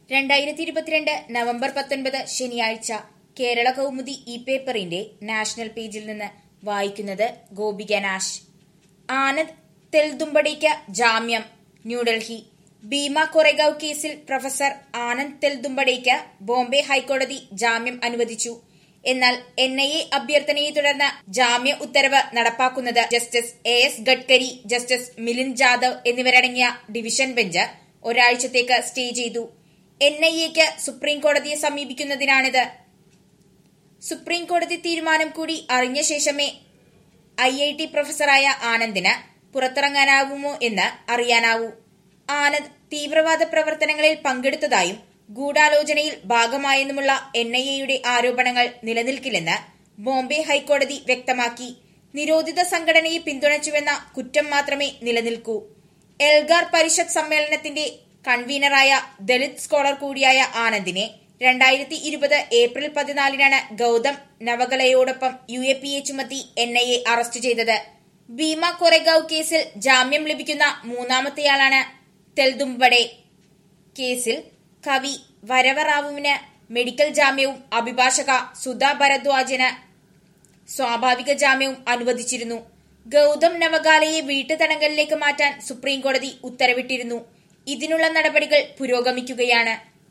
2022 November 19 ശനിയാഴ്ച കേരള കൗമുദി ഈ പേപ്പറിന്റെ നാഷണൽ പേജിൽ നിന്ന് വായിക്കുന്നത് ഗോപിക നാഷ്. ആനന്ദ് തെൽതുംബഡെയ്ക്ക് ജാമ്യം. ന്യൂഡൽഹി. ഭീമ കൊറെഗാവ് കേസിൽ പ്രൊഫസർ ആനന്ദ് തെൽതുംബഡെയ്ക്ക് ബോംബെ ഹൈക്കോടതി ജാമ്യം അനുവദിച്ചു. എന്നാൽ NIA അഭ്യർത്ഥനയെ തുടർന്ന് ജാമ്യ ഉത്തരവ് നടപ്പാക്കുന്നത് justice AS Gadkari, justice Milind Jadhav എന്നിവരടങ്ങിയ ഡിവിഷൻ ബെഞ്ച് ഒരാഴ്ചത്തേക്ക് സ്റ്റേ ചെയ്തു. NIAക്ക് സുപ്രീം കോടതിയെ സമീപിക്കുന്നതിനാണിത്. സുപ്രീം കോടതി തീരുമാനം കൂടി അറിഞ്ഞ ശേഷമേ IIT പ്രൊഫസറായ ആനന്ദിന് പുറത്തിറങ്ങാനാവുമോ എന്ന് അറിയാനാവൂ. ആനന്ദ് തീവ്രവാദ പ്രവർത്തനങ്ങളിൽ പങ്കെടുത്തതായും ഗൂഢാലോചനയിൽ ഭാഗമായെന്നുമുള്ള NIAയുടെ ആരോപണങ്ങൾ നിലനിൽക്കില്ലെന്ന് ബോംബെ ഹൈക്കോടതി വ്യക്തമാക്കി. നിരോധിത സംഘടനയെ പിന്തുണച്ചുവെന്ന കുറ്റം മാത്രമേ നിലനിൽക്കൂ. എൽഗാർ പരിഷത്ത് സമ്മേളനത്തിന്റെ കൺവീനറായ ദലിത് സ്കോളർ കൂടിയായ ആനന്ദിനെ 2020 ഏപ്രിൽ 14 ഗൗതം നവഗലയോടൊപ്പം UAPA ചുമത്തി NIA അറസ്റ്റ് ചെയ്തത്. ഭീമ കൊറെഗാവ് കേസിൽ ജാമ്യം ലഭിക്കുന്ന മൂന്നാമത്തെയാളാണ് തെൽതുംബഡെ. കേസിൽ കവി വരവറാവുവിന് മെഡിക്കൽ ജാമ്യവും അഭിഭാഷക സുധാ ഭരദ്വാജിന് സ്വാഭാവിക ജാമ്യവും അനുവദിച്ചിരുന്നു. ഗൗതം നവഗാലയെ വീട്ടുതടങ്കലിലേക്ക് മാറ്റാൻ സുപ്രീം കോടതി ഉത്തരവിട്ടിരുന്നു. ഇതിനുള്ള നടപടികൾ പുരോഗമിക്കുകയാണ്.